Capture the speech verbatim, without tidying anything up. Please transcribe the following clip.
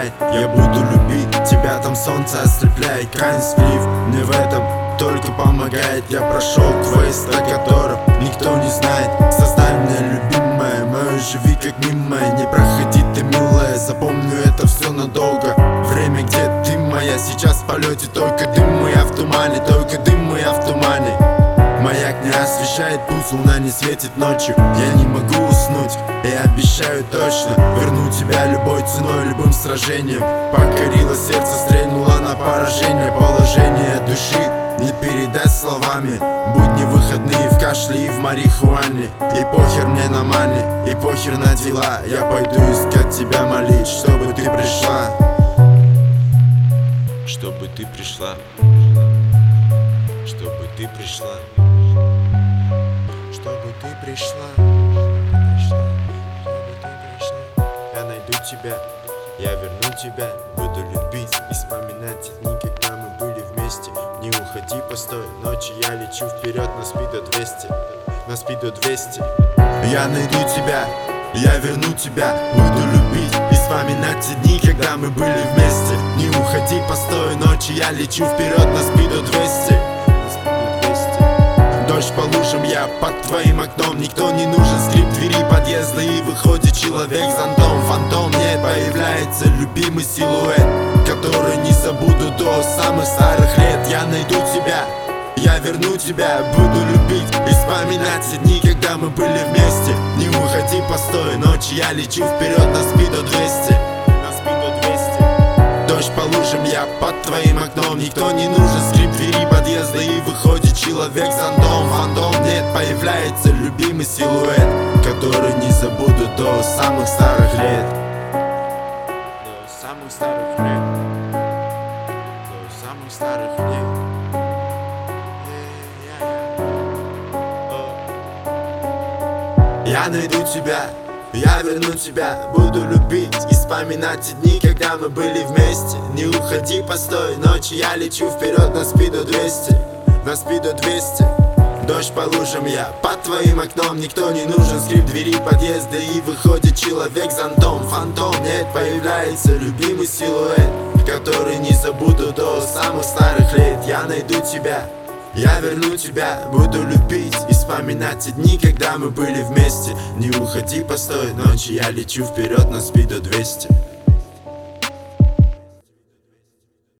освещает. Я буду любить тебя, там солнце ослепляет. Крайний слив мне в этом только помогает. Я прошел квест, о котором никто не знает. Составь меня, любимая, мою живи как мимая. Не проходи ты, милая, запомню это все надолго. Время, где ты моя, сейчас в полете. Только дым, и я в тумане, только дым, и я в тумане. Маяк не освещает путь, луна не светит ночью. Я не могу уснуть, я обещаю точно верну тебя любой ценой, любым сражением. Покорило сердце, стрельнула на поражение. Положение души не передать словами. Будни выходные в кашле и в марихуане. И похер мне на мане, и похер на дела. Я пойду искать тебя, молить, чтобы ты пришла. Чтобы ты пришла. Чтобы ты пришла. Чтобы ты пришла. Чтобы ты пришла. Я найду тебя, я верну тебя. Буду любить и вспоминать те дни, когда мы были вместе. Не уходи, постой, ночи я лечу вперед на спиду двести. На спиду двести. Я найду тебя, я верну тебя. Буду любить и вспоминать те дни, когда мы были вместе. Не уходи, постой, ночи я лечу вперед на спиду двести. Дождь по лужам, я под твоим окном. Никто не нужен, скрип двери подъезда. И выходит человек с зонтом. Фантом, нет, появляется любимый силуэт, который не забуду до самых старых лет. Я найду тебя, я верну тебя. Буду любить и вспоминать те дни, когда мы были вместе. Не уходи, постой, ночи я лечу вперед на спиду двести. На спиду двести. Дождь по лужам, я под твоим окном. Никто не нужен, скрип двери подъезда. И выходит человек с зонтом. Фантом, нет, появляется любимый силуэт, который не забуду до самых старых лет. До самых старых лет. До самых старых лет. Я найду тебя, я верну тебя. Буду любить и вспоминать те дни, когда мы были вместе. Не уходи, постой, ночи я лечу вперед на спиду двести. На спиду двести. Дождь по лужам, я под твоим окном. Никто не нужен, скрип двери подъезда. И выходит человек с зонтом. Фантом, нет, появляется любимый силуэт, который не забуду до самых старых лет. Я найду тебя, я верну тебя. Буду любить и вспоминать те дни, когда мы были вместе. Не уходи, постой, ночи я лечу вперед на спиду двести.